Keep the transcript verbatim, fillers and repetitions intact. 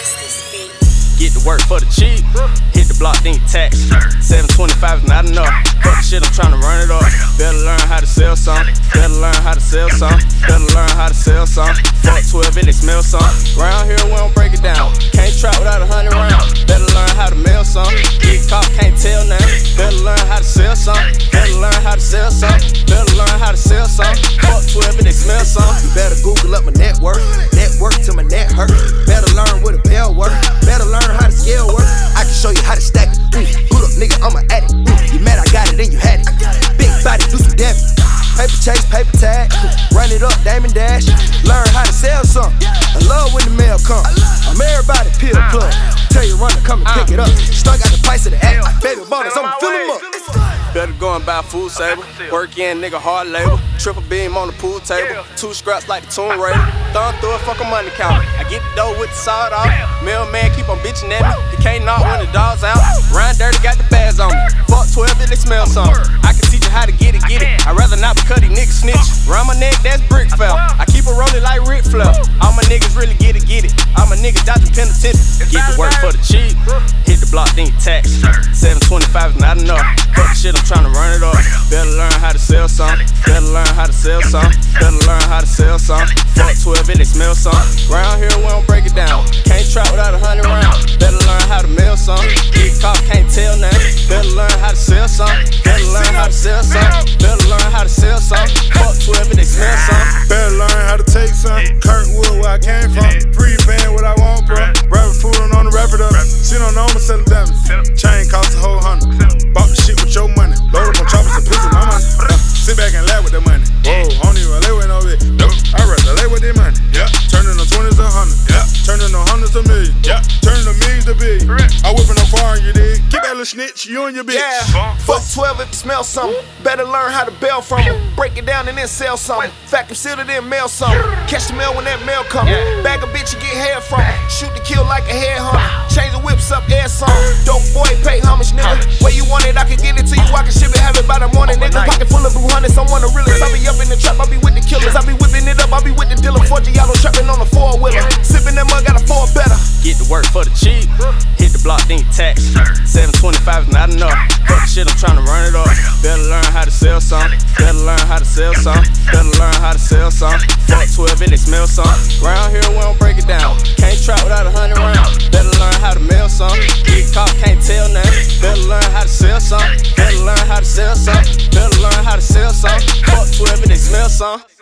Get to work for the cheap, hit the block, then you tax. seven twenty-five is not enough. Fuck the shit, I'm tryna run it up. Better learn how to sell some. Better learn how to sell some. Better learn how to sell some. Fuck twelve, it they smell some. Round here, we don't break it down. Can't trap without a hundred rounds. Better learn how to mail some. Get caught, can't tell nothing. Better learn how to sell some. Better learn how to sell some. Better learn how to sell some. Fuck twelve, it they smell some. You better Google up my net worth. Net worth till my net hurt. Better learn what a bell work. Better learn how to scale work. I can show you how to stack it. Mm. Good up, nigga, I'm an addict. Mm. You mad I got it, then you had it. Big body, do some damage. Paper chase, paper tag. Run it up, Damon Dash. Learn how to sell some. I love when the mail come. I'm everybody pill plug. Tell you run to come and pick it up. Stuck out the price of the act. Baby bonus, I'ma fill them up. Better go and buy food saver. Work in, nigga, hard labor. Triple beam on the pool table. Two scraps like the Tomb Raider. Thumb through a fucking money counter. I get the dough with the sawed off. Mailman keep on bitching at me. He can't knock when the dog's out. Ryan Dirty got the bags on me. Fuck twelve, it they smell something. I can teach you how to get it, get it. I'd rather not because these niggas snitch. Round my neck, that's brick fell. I keep it rolling like Ric Flair. All my niggas really get it, get it. All my niggas dodging penitentiary. Get to work for the cheap. Hit the block, then you tax. seven twenty-five is not enough. Fuck the shit, I'm tryna run it up. Better learn how to sell some. Better learn how to sell some. Better learn how to sell some. Fuck twelve, it they smell some. Round here, we don't break it down. Can't trap without a hundred rounds. Better learn how to mail some. Get caught, can't tell nothing. Better learn how to sell some. Better learn how to sell some. Better learn how to sell some. Fuck twelve, it they smell some. Better learn how to take some. Kirkwood, where I came from. Free paying what I want, bro. Rapping food on the wrap it up. Shit on the I'ma sell the damage. Chain cost a whole hundred. Bought the shit with your money. Load up on choppers and piss with my money. Uh, sit back and laugh with the money. Whoa, I don't even lay with no bit. Nope. I'd rather lay with their money. Yeah. Turning the twenties to hundreds. Yeah. Turning the hundreds to millions. Yeah. Turning the millions to billions. I whipping no foreign, you dig? Keep that little snitch, you and your bitch. Yeah. Fuck twelve if you smell something. Better learn how to bail from them. Break it down and then sell something. Vacuum seal it, then mail something. Catch the mail when that mail come. Bag a bitch, you get hair from it. Shoot to kill like a headhunter. Change the whips up, air song. Dope boy, pay homage, nigga. Where you want it, I can get it to you. I can ship it, have it by the morning, nigga. Pocket full of blue hundreds, I'm one of the realest. I be up in the trap, I be with the killers. I be whipping it up, I be with the dealer. four G, y'all trapping on the four-wheeler. Sipping that mug, got a four better. Get to work for the cheap. Hit the block, then you tax. seven twenty-five is not enough. Fuck the shit, I'm tryna run it up. Better learn how to sell some. Better learn how to sell some. Better learn how to sell some. Fuck twelve, it they smell some. Round here, we don't break it down. Can't trap without a hundred rounds. Better learn how to mail some. Get caught, can't tell nothing. Better learn how to sell some. Better learn how to sell some. Better learn how to sell some. Fuck twelve, it they smell some.